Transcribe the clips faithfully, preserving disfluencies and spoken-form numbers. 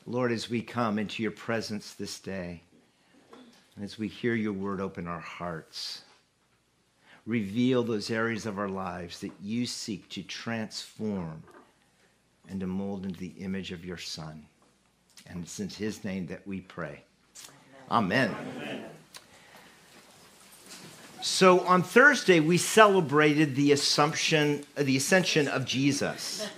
Lord, as we come into your presence this day, and as we hear your word, open our hearts. Reveal those areas of our lives that you seek to transform and to mold into the image of your Son. And it's in his name that we pray. Amen. Amen. So on Thursday, we celebrated the assumption, the ascension of Jesus.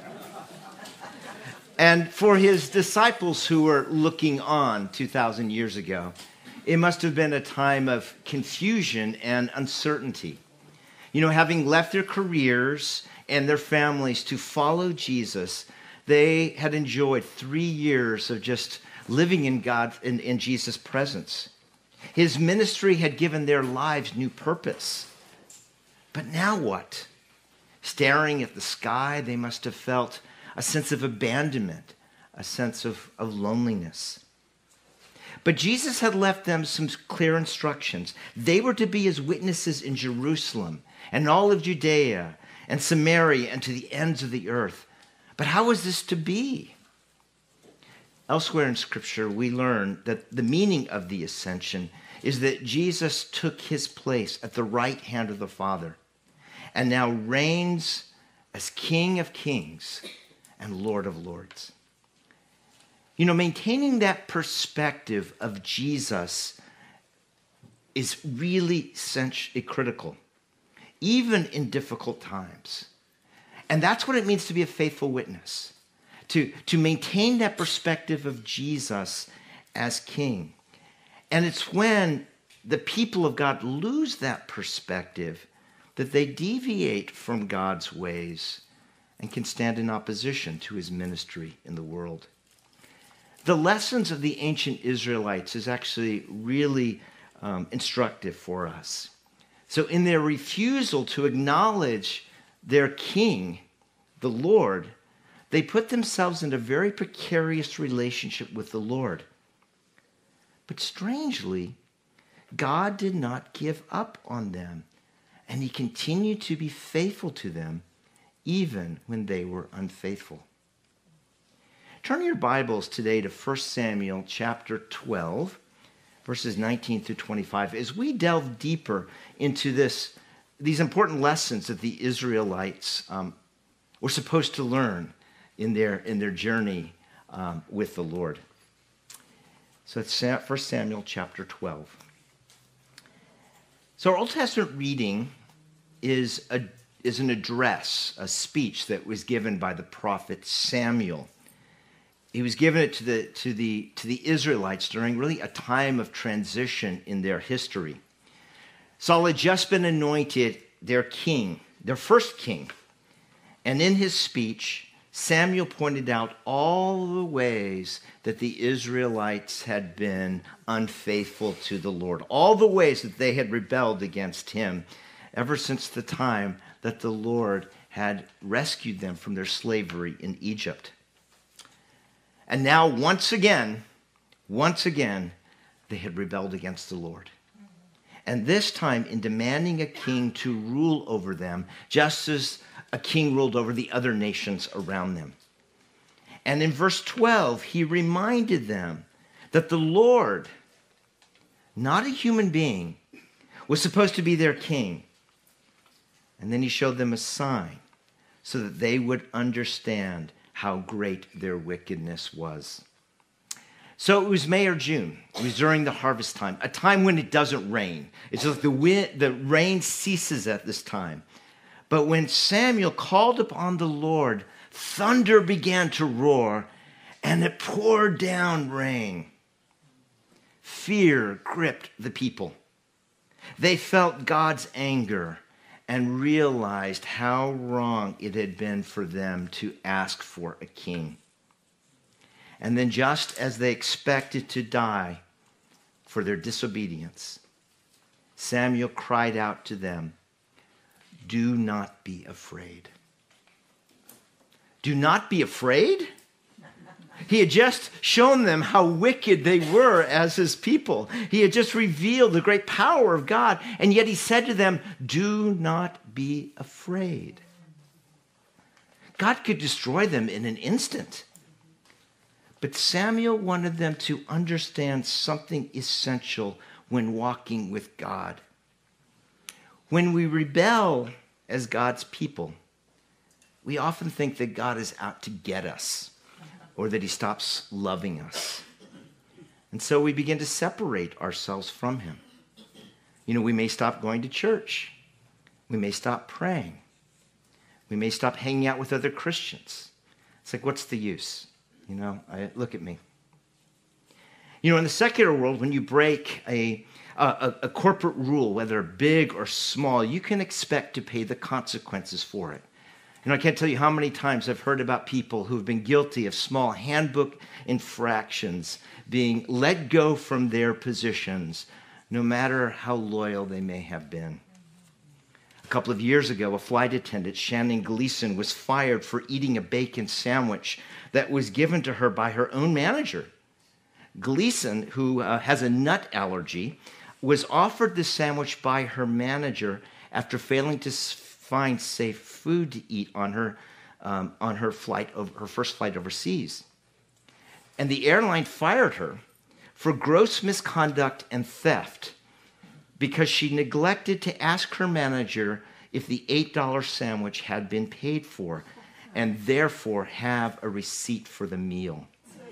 And for his disciples who were looking on two thousand years ago, it must have been a time of confusion and uncertainty. You know, having left their careers and their families to follow Jesus, they had enjoyed three years of just living in God, in, in Jesus' presence. His ministry had given their lives new purpose. But now what? Staring at the sky, they must have felt a sense of abandonment, a sense of, of loneliness. But Jesus had left them some clear instructions. They were to be his witnesses in Jerusalem and all of Judea and Samaria and to the ends of the earth. But how was this to be? Elsewhere in Scripture, we learn that the meaning of the ascension is that Jesus took his place at the right hand of the Father and now reigns as King of Kings and Lord of Lords. You know, maintaining that perspective of Jesus is really essentially critical, even in difficult times. And that's what it means to be a faithful witness, to, to maintain that perspective of Jesus as King. And it's when the people of God lose that perspective that they deviate from God's ways and can stand in opposition to his ministry in the world. The lessons of the ancient Israelites is actually really um, instructive for us. So in their refusal to acknowledge their king, the Lord, they put themselves in a very precarious relationship with the Lord. But strangely, God did not give up on them, and he continued to be faithful to them even when they were unfaithful. Turn your Bibles today to First Samuel chapter twelve, verses nineteen through twenty-five, as we delve deeper into this, these important lessons that the Israelites um, were supposed to learn in their, in their journey um, with the Lord. So it's First Samuel chapter twelve. So our Old Testament reading is, a, is an address, a speech that was given by the prophet Samuel. He was given it to the, to the, to the Israelites during really a time of transition in their history. Saul had just been anointed their king, their first king. And in his speech, Samuel pointed out all the ways that the Israelites had been unfaithful to the Lord, all the ways that they had rebelled against him ever since the time that the Lord had rescued them from their slavery in Egypt. And now, once again, once again, they had rebelled against the Lord. And this time, in demanding a king to rule over them, just as a king ruled over the other nations around them. And in verse twelve, he reminded them that the Lord, not a human being, was supposed to be their king. And then he showed them a sign so that they would understand how great their wickedness was. So it was May or June. It was during the harvest time, a time when it doesn't rain. It's like the wind, the rain ceases at this time. But when Samuel called upon the Lord, thunder began to roar, and it poured down rain. Fear gripped the people. They felt God's anger and realized how wrong it had been for them to ask for a king. And then just as they expected to die for their disobedience, Samuel cried out to them, "Do not be afraid." Do not be afraid? He had just shown them how wicked they were as his people. He had just revealed the great power of God, and yet he said to them, "Do not be afraid." God could destroy them in an instant. But Samuel wanted them to understand something essential when walking with God. When we rebel as God's people, we often think that God is out to get us or that he stops loving us. And so we begin to separate ourselves from him. You know, we may stop going to church. We may stop praying. We may stop hanging out with other Christians. It's like, what's the use? You know, I, look at me. You know, in the secular world, when you break a, a, a corporate rule, whether big or small, you can expect to pay the consequences for it. You know, I can't tell you how many times I've heard about people who have been guilty of small handbook infractions being let go from their positions, no matter how loyal they may have been. A couple of years ago, a flight attendant, Shannon Gleason, was fired for eating a bacon sandwich that was given to her by her own manager. Gleason, who uh, has a nut allergy, was offered the sandwich by her manager after failing to find safe food to eat on her um, on her flight, her first flight overseas. And the airline fired her for gross misconduct and theft because she neglected to ask her manager if the eight dollar sandwich had been paid for and therefore have a receipt for the meal.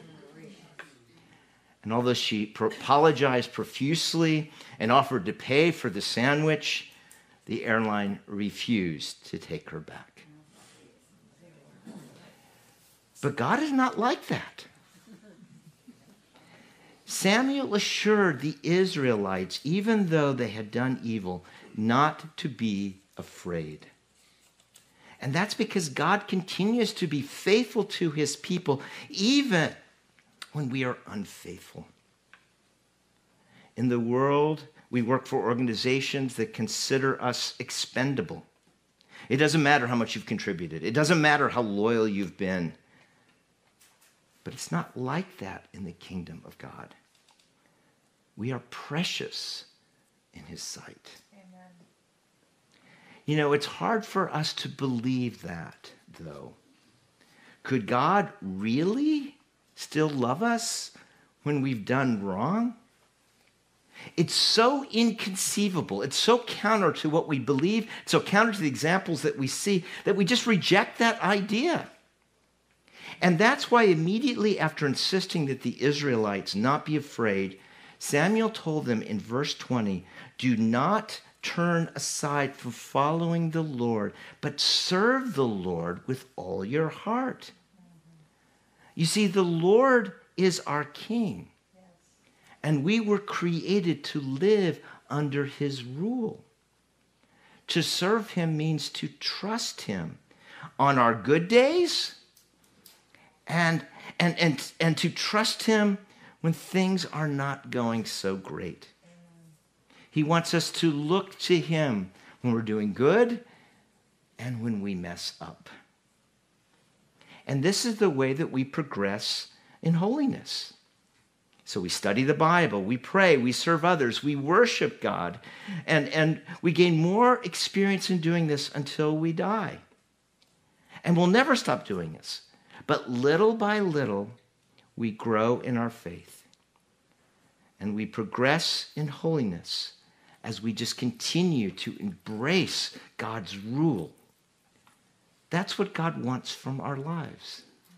And although she pro- apologized profusely and offered to pay for the sandwich, the airline refused to take her back. But God is not like that. Samuel assured the Israelites, even though they had done evil, not to be afraid. And that's because God continues to be faithful to his people, even when we are unfaithful. In the world, we work for organizations that consider us expendable. It doesn't matter how much you've contributed. It doesn't matter how loyal you've been. But it's not like that in the kingdom of God. We are precious in his sight. Amen. You know, it's hard for us to believe that, though. Could God really still love us when we've done wrong? It's so inconceivable. It's so counter to what we believe, so counter to the examples that we see, that we just reject that idea. And that's why immediately after insisting that the Israelites not be afraid, Samuel told them in verse twenty, do not turn aside from following the Lord, but serve the Lord with all your heart. You see, the Lord is our King, and we were created to live under his rule. To serve him means to trust him on our good days and, and, and, and to trust him when things are not going so great. He wants us to look to him when we're doing good and when we mess up. And this is the way that we progress in holiness. So we study the Bible, we pray, we serve others, we worship God, and, and we gain more experience in doing this until we die. And we'll never stop doing this. But little by little, we grow in our faith. And we progress in holiness as we just continue to embrace God's rule. That's what God wants from our lives.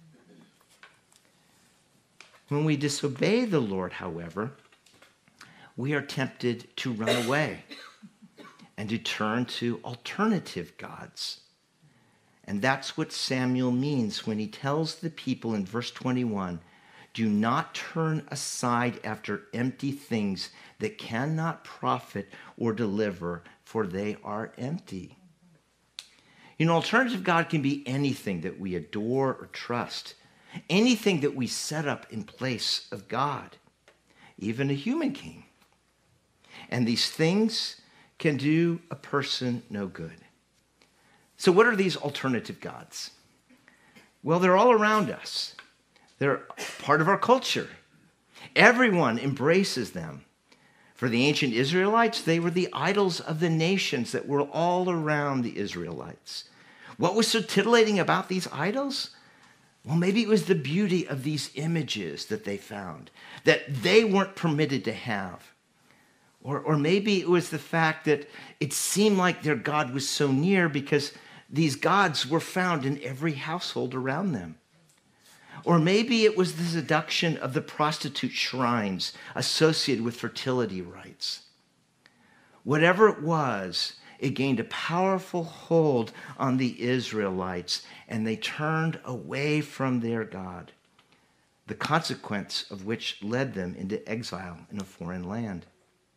When we disobey the Lord, however, we are tempted to run away and to turn to alternative gods. And that's what Samuel means when he tells the people in verse twenty-one, do not turn aside after empty things that cannot profit or deliver, for they are empty. You know, alternative God can be anything that we adore or trust. Anything that we set up in place of God, even a human king. And these things can do a person no good. So what are these alternative gods? Well, they're all around us. They're part of our culture. Everyone embraces them. For the ancient Israelites, they were the idols of the nations that were all around the Israelites. What was so titillating about these idols? Well, maybe it was the beauty of these images that they found that they weren't permitted to have. Or, or maybe it was the fact that it seemed like their God was so near because these gods were found in every household around them. Or maybe it was the seduction of the prostitute shrines associated with fertility rites. Whatever it was, it gained a powerful hold on the Israelites, and they turned away from their God, the consequence of which led them into exile in a foreign land.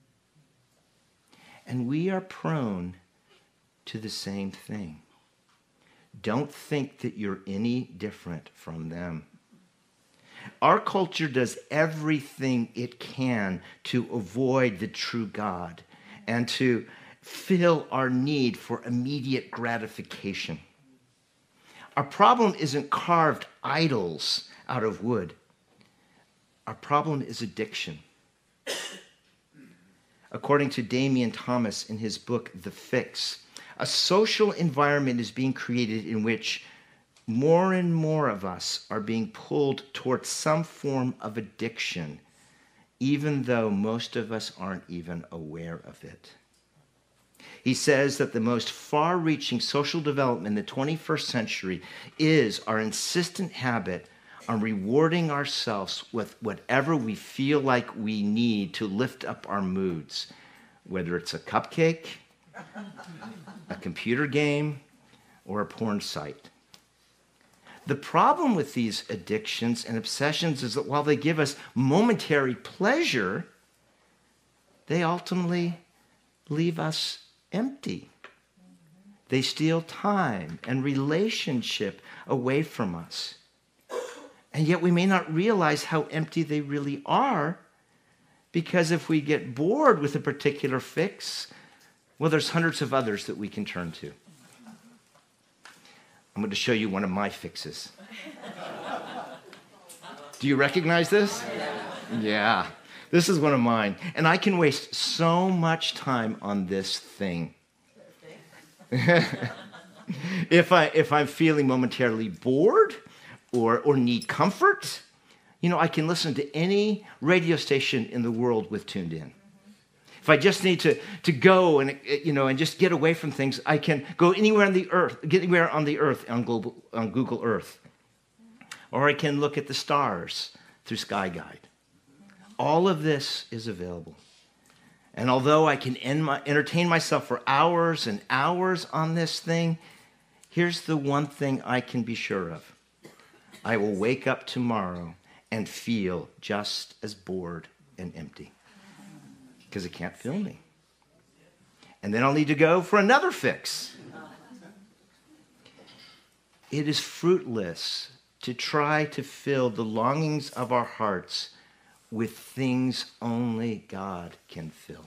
And we are prone to the same thing. Don't think that you're any different from them. Our culture does everything it can to avoid the true God and to fill our need for immediate gratification. Our problem isn't carved idols out of wood. Our problem is addiction. According to Damian Thomas in his book, The Fix, a social environment is being created in which more and more of us are being pulled towards some form of addiction, even though most of us aren't even aware of it. He says that the most far-reaching social development in the twenty-first century is our insistent habit on rewarding ourselves with whatever we feel like we need to lift up our moods, whether it's a cupcake, a computer game, or a porn site. The problem with these addictions and obsessions is that while they give us momentary pleasure, they ultimately leave us empty. They steal time and relationship away from us. And yet we may not realize how empty they really are, because if we get bored with a particular fix, well, there's hundreds of others that we can turn to. I'm going to show you one of my fixes. Do you recognize this? Yeah. This is one of mine. And I can waste so much time on this thing. if, I, if I'm feeling momentarily bored or, or need comfort, you know, I can listen to any radio station in the world with tuned in. If I just need to, to go and, you know, and just get away from things, I can go anywhere on the earth, get anywhere on the earth on Google, on Google Earth. Or I can look at the stars through Sky Guide. All of this is available. And although I can end my, entertain myself for hours and hours on this thing, here's the one thing I can be sure of. I will wake up tomorrow and feel just as bored and empty. Because it can't fill me. And then I'll need to go for another fix. It is fruitless to try to fill the longings of our hearts with things only God can fill.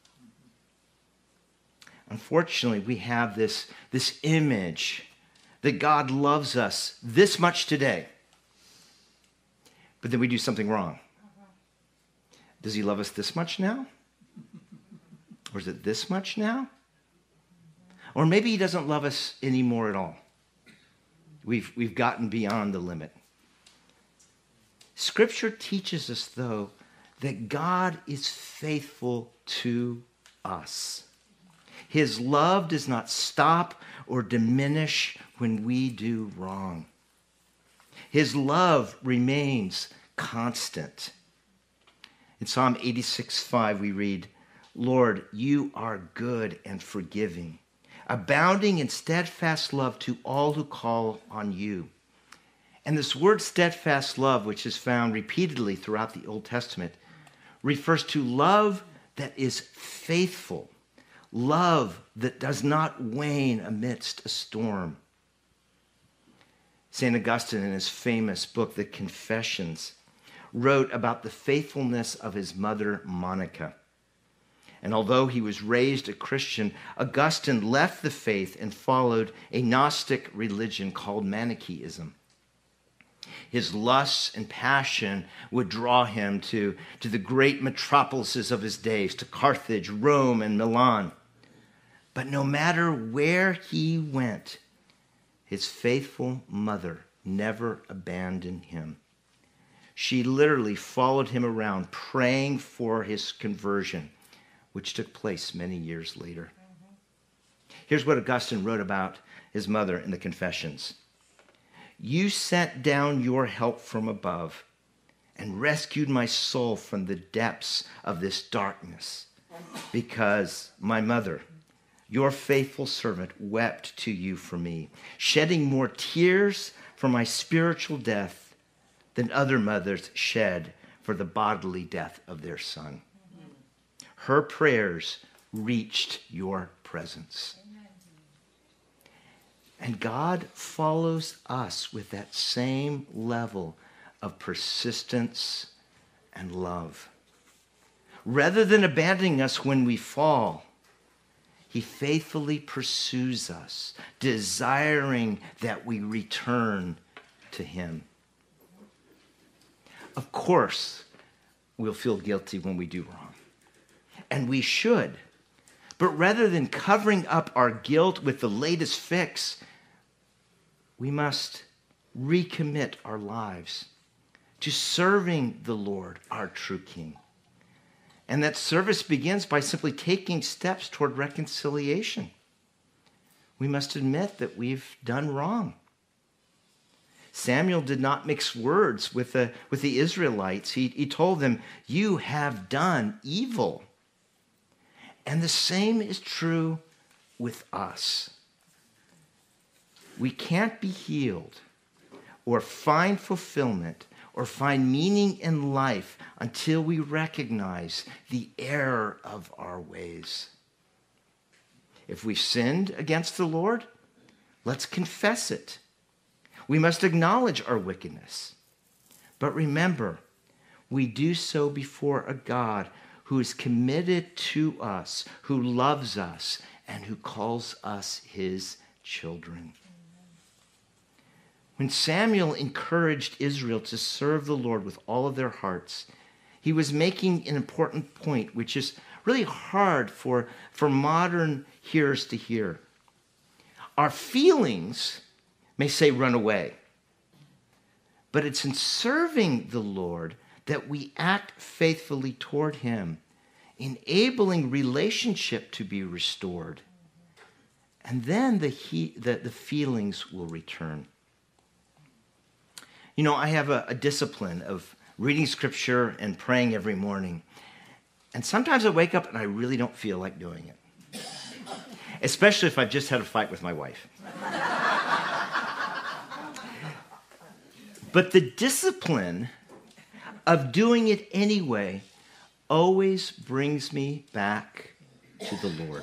Unfortunately, we have this, this image that God loves us this much today, but then we do something wrong. Does he love us this much now? Or is it this much now? Or maybe he doesn't love us anymore at all. We've, we've gotten beyond the limit. Scripture teaches us, though, that God is faithful to us. His love does not stop or diminish when we do wrong. His love remains constant. In Psalm eighty-six five, we read, Lord, you are good and forgiving, abounding in steadfast love to all who call on you. And this word steadfast love, which is found repeatedly throughout the Old Testament, refers to love that is faithful, love that does not wane amidst a storm. Saint Augustine, in his famous book, The Confessions, wrote about the faithfulness of his mother, Monica. And although he was raised a Christian, Augustine left the faith and followed a Gnostic religion called Manichaeism. His lusts and passion would draw him to, to the great metropolises of his days, to Carthage, Rome, and Milan. But no matter where he went, his faithful mother never abandoned him. She literally followed him around, praying for his conversion, which took place many years later. Here's what Augustine wrote about his mother in the Confessions. You sent down your help from above and rescued my soul from the depths of this darkness, because my mother, your faithful servant, wept to you for me, shedding more tears for my spiritual death than other mothers shed for the bodily death of their son. Her prayers reached your presence. And God follows us with that same level of persistence and love. Rather than abandoning us when we fall, he faithfully pursues us, desiring that we return to him. Of course, we'll feel guilty when we do wrong. And we should. But rather than covering up our guilt with the latest fix, we must recommit our lives to serving the Lord, our true King. And that service begins by simply taking steps toward reconciliation. We must admit that we've done wrong. Samuel did not mix words with the, with the Israelites. He, he told them, you have done evil. And the same is true with us. We can't be healed or find fulfillment or find meaning in life until we recognize the error of our ways. If we've sinned against the Lord, let's confess it. We must acknowledge our wickedness. But remember, we do so before a God who is committed to us, who loves us, and who calls us his children. When Samuel encouraged Israel to serve the Lord with all of their hearts, he was making an important point, which is really hard for, for modern hearers to hear. Our feelings may say run away, but it's in serving the Lord that we act faithfully toward him, enabling relationship to be restored. And then the, he, the, the feelings will return. You know, I have a, a discipline of reading scripture and praying every morning. And sometimes I wake up and I really don't feel like doing it. Especially if I've just had a fight with my wife. But the discipline of doing it anyway always brings me back to the Lord.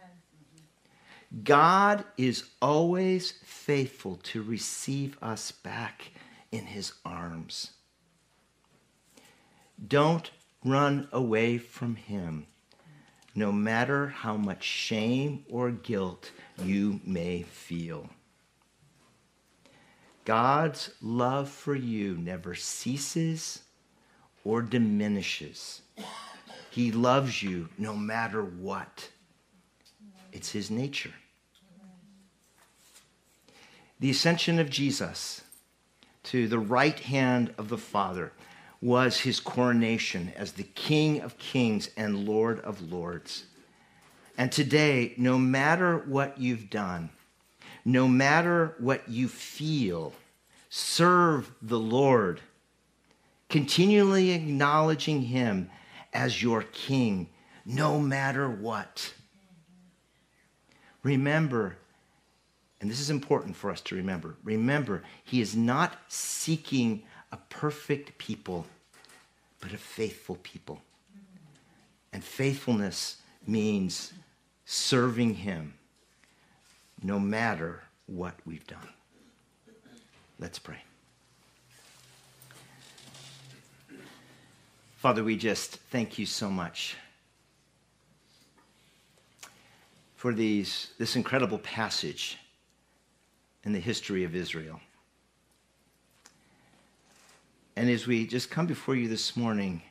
God is always faithful to receive us back in his arms. Don't run away from him, no matter how much shame or guilt you may feel. God's love for you never ceases or diminishes. He loves you no matter what. It's his nature. The ascension of Jesus to the right hand of the Father was his coronation as the King of Kings and Lord of Lords. And today, no matter what you've done, no matter what you feel, serve the Lord, continually acknowledging him as your King, no matter what. Remember, and this is important for us to remember, remember, he is not seeking a perfect people, but a faithful people. And faithfulness means serving him no matter what we've done. Let's pray. Father, we just thank you so much for these, this incredible passage in the history of Israel. And as we just come before you this morning,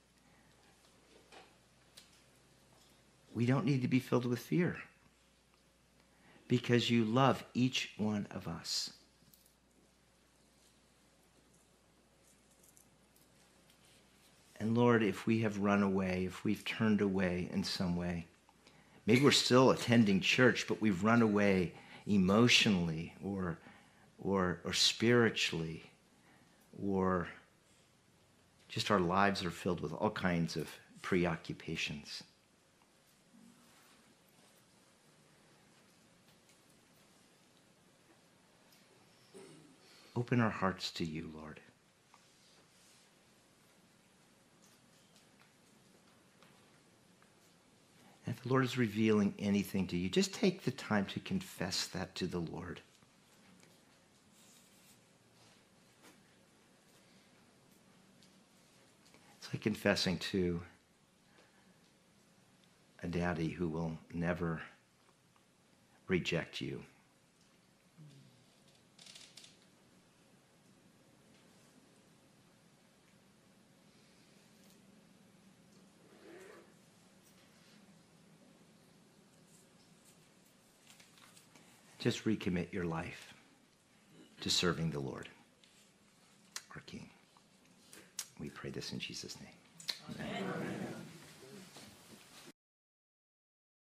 we don't need to be filled with fear because you love each one of us. And Lord, if we have run away, if we've turned away in some way, maybe we're still attending church, but we've run away emotionally or, or, or spiritually, or just our lives are filled with all kinds of preoccupations. Open our hearts to you, Lord. And if the Lord is revealing anything to you, just take the time to confess that to the Lord. It's like confessing to a daddy who will never reject you. Just recommit your life to serving the Lord, our King. We pray this in Jesus' name. Amen. Amen.